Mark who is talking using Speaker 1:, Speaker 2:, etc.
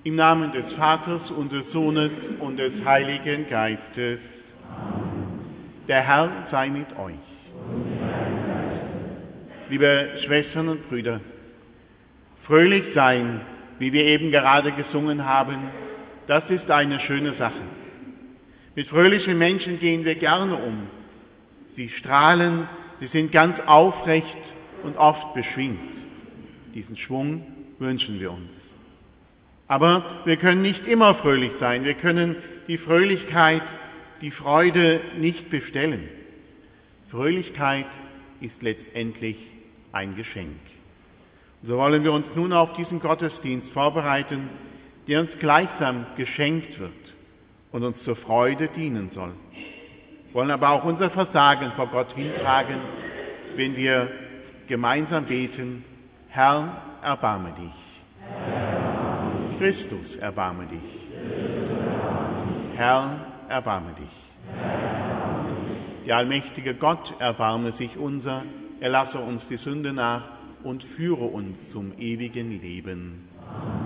Speaker 1: Im Namen des Vaters und des Sohnes und des Heiligen Geistes. Der Herr sei mit euch. Liebe Schwestern und Brüder, fröhlich sein, wie wir eben gerade gesungen haben, das ist eine schöne Sache. Mit fröhlichen Menschen gehen wir gerne um. Sie strahlen, sie sind ganz aufrecht und oft beschwingt. Diesen Schwung wünschen wir uns. Aber wir können nicht immer fröhlich sein. Wir können die Fröhlichkeit, die Freude nicht bestellen. Fröhlichkeit ist letztendlich ein Geschenk. So wollen wir uns nun auf diesen Gottesdienst vorbereiten, der uns gleichsam geschenkt wird und uns zur Freude dienen soll. Wir wollen aber auch unser Versagen vor Gott hintragen, wenn wir gemeinsam beten: Herr, erbarme dich. Christus, erbarme dich. Herr, erbarme dich. Der allmächtige Gott erbarme sich unser, er lasse uns die Sünde nach und führe uns zum ewigen Leben.